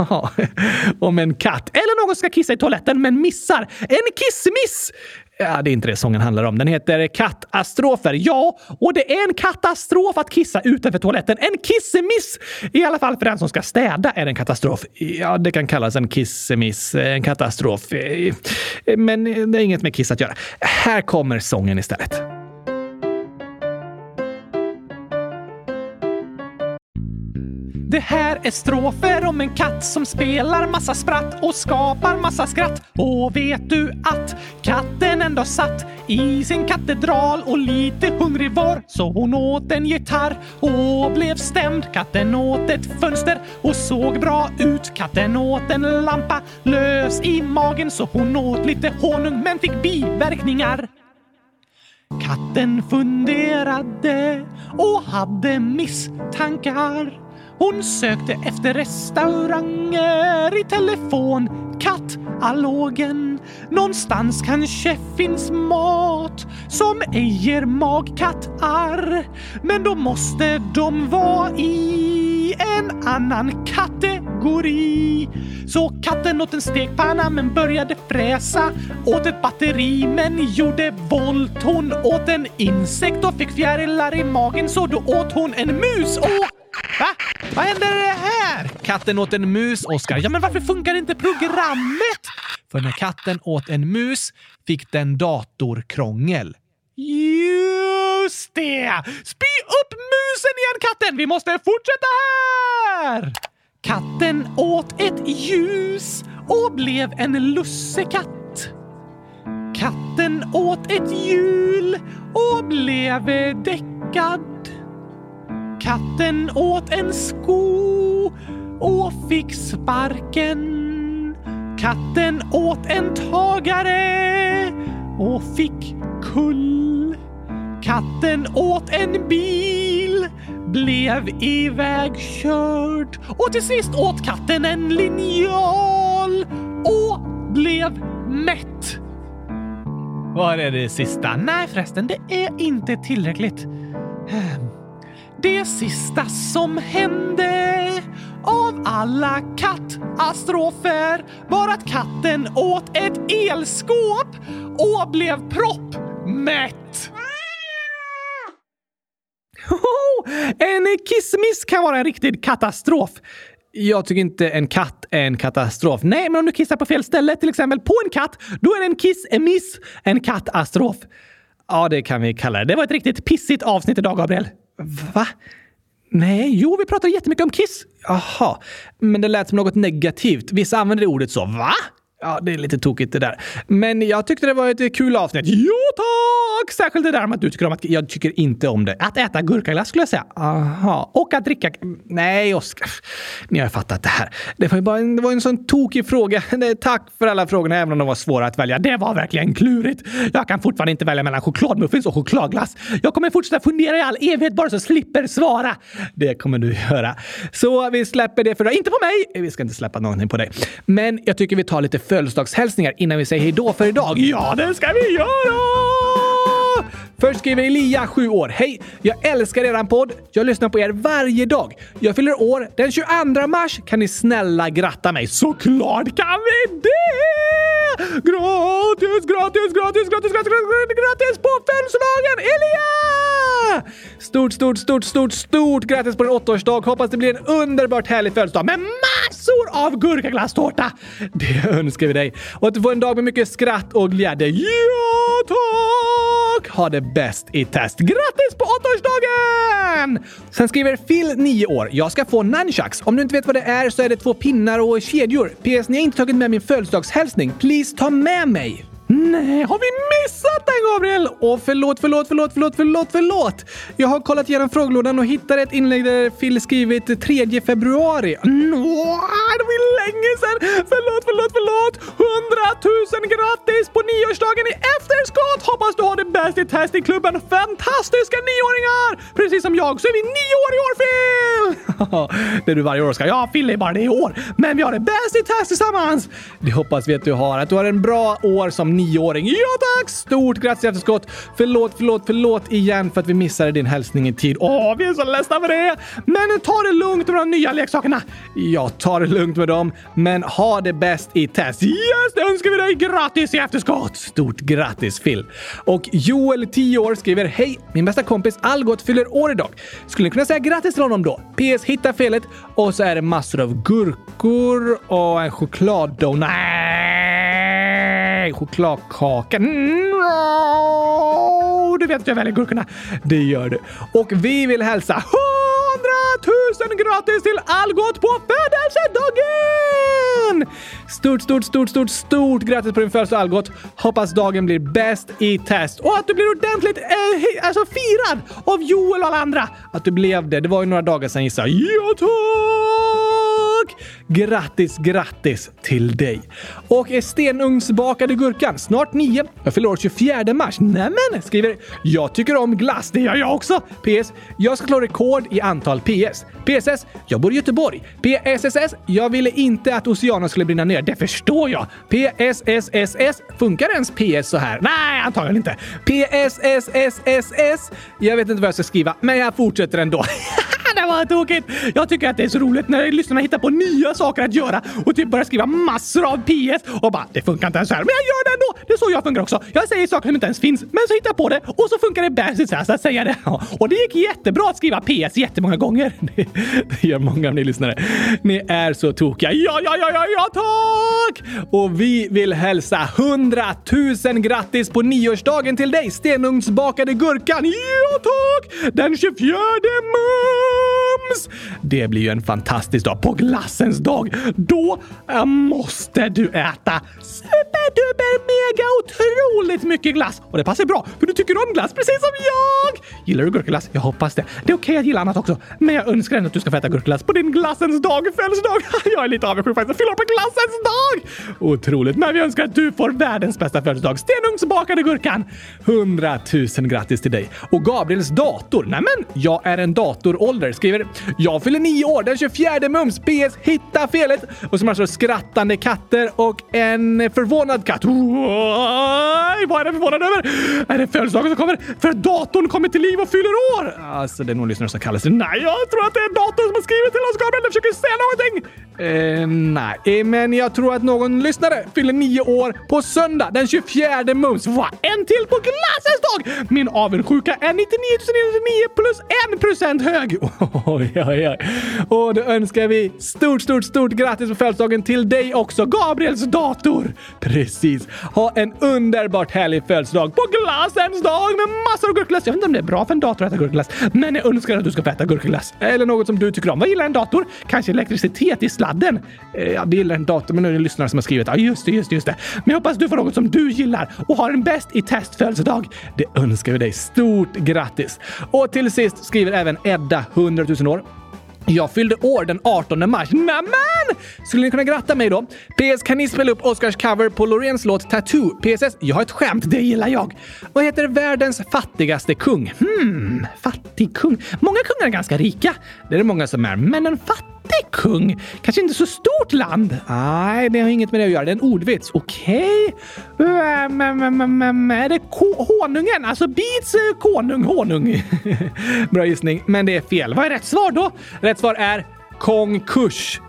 Speaker 1: Om en katt. Eller någon ska kissa i toaletten men missar. En kissmiss! Ja, det är inte det sången handlar om. Den heter Katastrofer. Ja, och det är en katastrof att kissa utanför toaletten. En kissemiss! I alla fall för den som ska städa är det en katastrof. Ja, det kan kallas en kissemiss. En katastrof. Men det är inget med kiss att göra. Här kommer sången istället. Det här är strofer om en katt som spelar massa spratt och skapar massa skratt. Och vet du att katten ändå satt i sin katedral och lite hungrig var, så hon åt en gitarr och blev stämd. Katten åt ett fönster och såg bra ut. Katten åt en lampa lös i magen, så hon åt lite honung men fick biverkningar. Katten funderade och hade misstankar. Hon sökte efter restauranger i telefonkatalogen. Någonstans kanske finns mat som ej ger magkattar. Men då måste de vara i en annan kategori. Så katten åt en stekpanna men började fräsa. Åt ett batteri men gjorde volt. Hon åt en insekt och fick fjärilar i magen, så då åt hon en mus och... Va? Vad händer här? Katten åt en mus, Oskar. Ja, men varför funkar inte programmet? För när katten åt en mus fick den datorkrångel. Just det! Spy upp musen igen, katten! Vi måste fortsätta här! Katten åt ett ljus och blev en lussekatt. Katten åt ett hjul och blev däckad. Katten åt en sko och fick sparken. Katten åt en tagare och fick kull. Katten åt en bil, blev ivägkörd. Och till sist åt katten en linjal och blev mätt. Vad är det sista? Nej förresten, det är inte tillräckligt. Det sista som hände av alla kattastrofer var att katten åt ett elskåp och blev proppmätt. En kissmiss kan vara en riktig katastrof. Jag tycker inte en katt är en katastrof. Nej, men om du kissar på fel ställe, till exempel på en katt, då är det en kissmiss en katastrof. Ja, det kan vi kalla det. Det var ett riktigt pissigt avsnitt idag, Gabriel. Va? Nej, jo, vi pratar jättemycket om kiss. Jaha, men det lät som något negativt. Vissa använder det ordet så. Va? Ja, det är lite tokigt det där. Men jag tyckte det var ett kul avsnitt. Jo tack! Särskilt det där om att du tycker om att... Jag tycker inte om det. Att äta gurkaglass skulle jag säga. Aha. Och att dricka... Nej, Oskar. Ni har fattat det här. Det var en sån tokig fråga. Tack för alla frågorna, även om de var svåra att välja. Det var verkligen klurigt. Jag kan fortfarande inte välja mellan chokladmuffins och chokladglass. Jag kommer fortsätta fundera i all evighet bara så slipper svara. Det kommer du göra. Så vi släpper det för idag. Inte på mig. Vi ska inte släppa någonting på dig. Men jag tycker vi tar lite födelsedagshälsningar innan vi säger hejdå för idag. Ja, det ska vi göra! Först skriver Elia, 7 år. Hej, jag älskar eran podd. Jag lyssnar på er varje dag. Jag fyller år den 22 mars. Kan ni snälla gratta mig? Såklart kan vi det! Gratis på födelsedagen, Elia! Stort grattis på din 8-årsdag. Hoppas det blir en underbart härlig födelsedag med massor av gurkaglasstårta. Det önskar vi dig. Och att du får en dag med mycket skratt och glädje. Ja, tack! Ha det bäst i test. Grattis på 8-årsdagen! Sen skriver Phil, 9 år. Jag ska få nunchucks. Om du inte vet vad det är så är det 2 pinnar och kedjor. PS, ni har inte tagit med min födelsedagshälsning. Please, ta med mig. Nej, har vi missat den, Gabriel? Åh, förlåt. Jag har kollat igenom frågelådan och hittade ett inlägg där Phil skrivit 3 februari. Det var länge sedan. Förlåt. 100 000 grattis på 9-årsdagen i efterskott. Hoppas du har det bäst i test i klubben. Fantastiska 9-åringar. Precis som jag så är vi 9 år i år, Phil. Det är du varje år, Oskar. Ja, Phil är bara det i år. Men vi har det bäst i test tillsammans. Det hoppas vi att du har. Att du har en bra år som 9-åring. Ja tack! Stort grattis i efterskott. Förlåt igen för att vi missade din hälsning i tid. Vi är så ledsna för det. Men ta det lugnt med de nya leksakerna. Jag tar det lugnt med dem. Men ha det bäst i test. Yes, det önskar vi dig. Grattis i efterskott. Stort grattis, Phil. Och Joel, 10 år, skriver: Hej, min bästa kompis Algot fyller år idag. Skulle ni kunna säga grattis till honom då? PS, hitta felet. Och så är det massor av gurkor och en chokladdonut. Chokladkaka. Du vet att jag väljer gurkorna. Det gör du. Och vi vill hälsa 100 000 gratis till Algot på födelsedagen! Stort grattis på din födelsedag, Algot. Hoppas dagen blir bäst i test. Och att du blir ordentligt firad av Joel och alla andra. Att du blev det. Det var ju några dagar sedan, gissar. Ja, tack! Grattis till dig. Och är stenugnsbakade gurkan snart 9. Jag fyller år 24 mars. Nämen, skriver: Jag tycker om glass, det gör jag också. PS, jag ska slå rekord i antal PS. PSS, jag bor i Göteborg. PSSS, jag ville inte att oceanen skulle brinna ner. Det förstår jag. PSSSS, funkar ens PS så här? Nej, antagligen inte. PSSSSS, jag vet inte vad jag ska skriva, men jag fortsätter ändå. Det var tokigt. Jag tycker att det är så roligt när lyssnarna hittar på nya saker att göra och typ börjar skriva massor av PS och bara, det funkar inte ens här. Men jag gör det ändå. Det är så jag funkar också. Jag säger saker som inte ens finns, men så hittar jag på det och så funkar det bäst att säga det. Och det gick jättebra att skriva PS jättemånga gånger. Det gör många av ni lyssnare. Ni är så tokiga. Ja, tack! Och vi vill hälsa 100 000 grattis på 9-årsdagen till dig, stenugnsbakade gurkan. Ja, tack! Den 24 mars! mums! Det blir ju en fantastisk dag på glassens dag. Då måste du äta superduper mega otroligt mycket glass. Och det passar bra, för du tycker om glass precis som jag. Gillar du gurkaglass? Jag hoppas det. Det är okej att gilla annat också. Men jag önskar ändå att du ska få äta gurkaglass på din glassens dag, födelsedag. Jag är lite avundsjuk faktiskt att fylla på glassens dag. Otroligt, men vi önskar att du får världens bästa födelsedag. Stenugnsbakade gurkan. 100 000 grattis till dig. Och Gabriels dator. Nämen, jag är en datorålder. Skriver, jag fyller 9 år den 24 mums. PS, hitta felet. Och så massor av skrattande katter och en förvånad katt. Vad är det förvånad över? Är det födelsedagen som kommer? För att datorn kommer till liv och fyller år. Alltså, det är någon lyssnare som kallar sig. Nej, jag tror att det är datorn som har skrivit till oss, Gabriel. Jag försöker säga någonting. Nej, men jag tror att någon lyssnare fyller 9 år på söndag den 24 mums. Va? En till på glassens dag! Min avundsjuka är 99 999 plus 1% hög. Oj. Och då önskar vi stort grattis på födelsedagen till dig också, Gabriels dator. Precis. Ha en underbart härlig födelsedag på glassens dag med massor av gurkaglass. Jag vet inte om det är bra för en dator att äta gurkaglass, men jag önskar att du ska få äta gurkaglass. Eller något som du tycker om. Vad gillar en dator? Kanske elektricitet i sladden. Jag gillar en dator, men nu är det lyssnare som har skrivit. Ja, just det. Men jag hoppas du får något som du gillar och har en bäst i test födelsedag. Det önskar vi dig. Stort grattis. Och till sist skriver även Edda 100 000 år. Jag fyllde år den 18 mars. Nämen! Skulle ni kunna gratta mig då? PS, kan ni spela upp Oscars cover på Loreens låt Tattoo? PSS, jag har ett skämt, det gillar jag. Vad heter världens fattigaste kung? Fattig kung. Många kungar är ganska rika. Det är det många som är. Men en fattig kung? Kanske inte så stort land. Nej, det har inget med det att göra. Det är en ordvits. Okej. Är det honungen? Alltså Beats honung. Bra gissning, men det är fel. Vad är rätt svar då? Rätt svar är konkurs.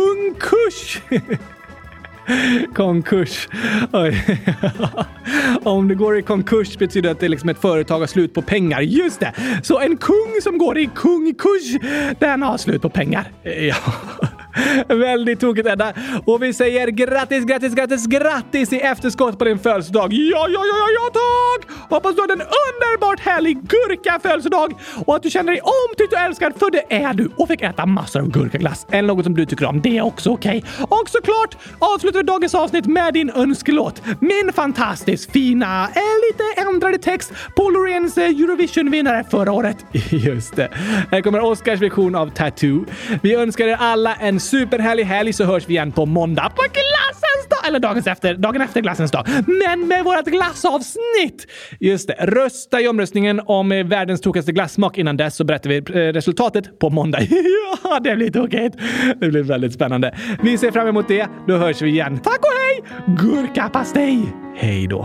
Speaker 1: Konkurs. Oj. Om det går i konkurs betyder det att det är liksom ett företag har slut på pengar. Just det. Så en kung som går i konkurs, den har slut på pengar. Ja. Väldigt tokigt, Edda. Och vi säger grattis i efterskott på din födelsedag. Ja, tack! Hoppas du har en underbart härlig gurka-födelsedag och att du känner dig omtyckt och älskad, för det är du, och fick äta massor av gurkaglass. Eller något som du tycker om, det är också okej. Och såklart avslutar vi dagens avsnitt med din önskelåt. Min fantastiskt fina, lite ändrade text på Loreens Eurovision-vinnare förra året. Just det. Här kommer Oscars version av Tattoo. Vi önskar er alla en superhärlig helg, så hörs vi igen på måndag på glassens dag. Eller dagen efter glassens dag. Men med vårt glassavsnitt. Just det. Rösta i omröstningen om världens tokigaste glassmak. Innan dess så berättar vi resultatet på måndag. Ja, det blir tokigt. Det blir väldigt spännande. Vi ser fram emot det. Då hörs vi igen. Tack och hej! Gurkapastej! Hej då!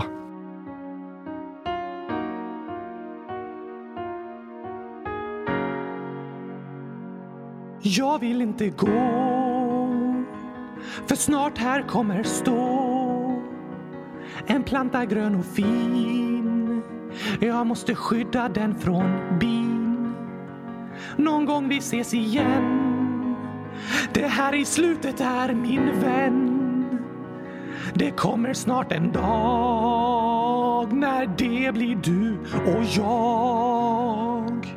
Speaker 1: Jag vill inte gå, för snart här kommer stå en planta grön och fin. Jag måste skydda den från bin. Någon gång vi ses igen. Det här i slutet är min vän. Det kommer snart en dag när det blir du och jag.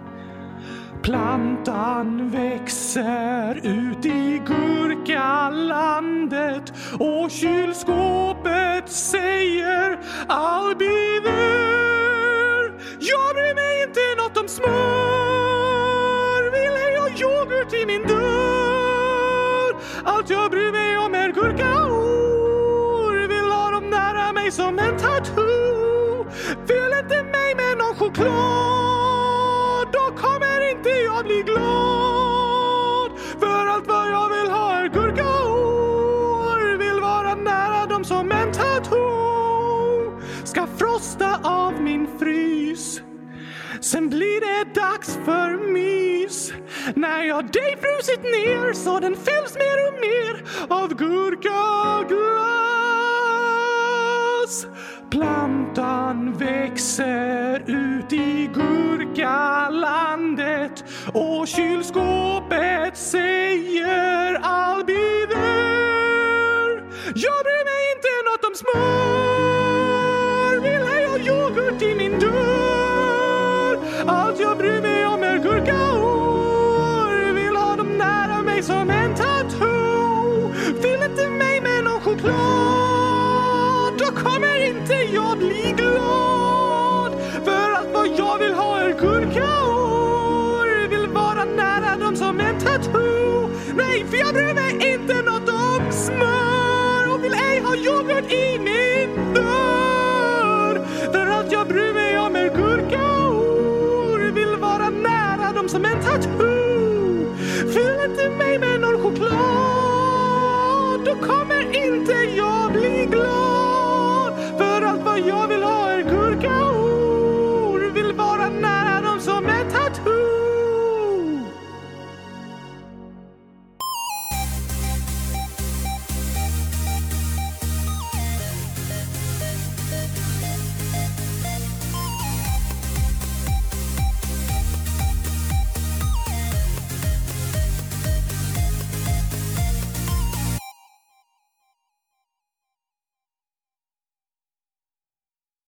Speaker 1: Plantan växer ut i gurkalandet och kylskåpet säger I'll be there. Jag bryr mig inte något om smör. Vill jag ha yoghurt i min dörr. Allt jag bryr mig om är gurkaor. Vill ha dem nära mig som en tattoo. Fyll inte mig med någon choklad. Då kommer inte jag bli glad. För allt vad jag vill ha är gurkaor. Vill vara nära dem som en tattoo. Ska frosta av min frys. Sen blir det dags för mys. När jag dig frusit ner så den fylls mer och mer av gurkaglass. Plantan växer ut i gurkalandet och kylskåpet säger I'll be there. Jag bryr mig inte något om smör. Vill jag ha yoghurt i min dörr. Allt jag bryr mig om är gurkaor. Vill som en tattoo. Fyll inte mig med någon choklad, då kommer inte jag bli glad. För att vad jag vill ha är gurkor. Vill vara nära dem som en tattoo. Nej, för jag bryr mig inte något om smör. Och vill ej ha yoghurt i min dörr. För att jag bryr mig om er gurkor. Vill vara nära dem som en tattoo. Fyll inte mig med någon choklad, då kommer inte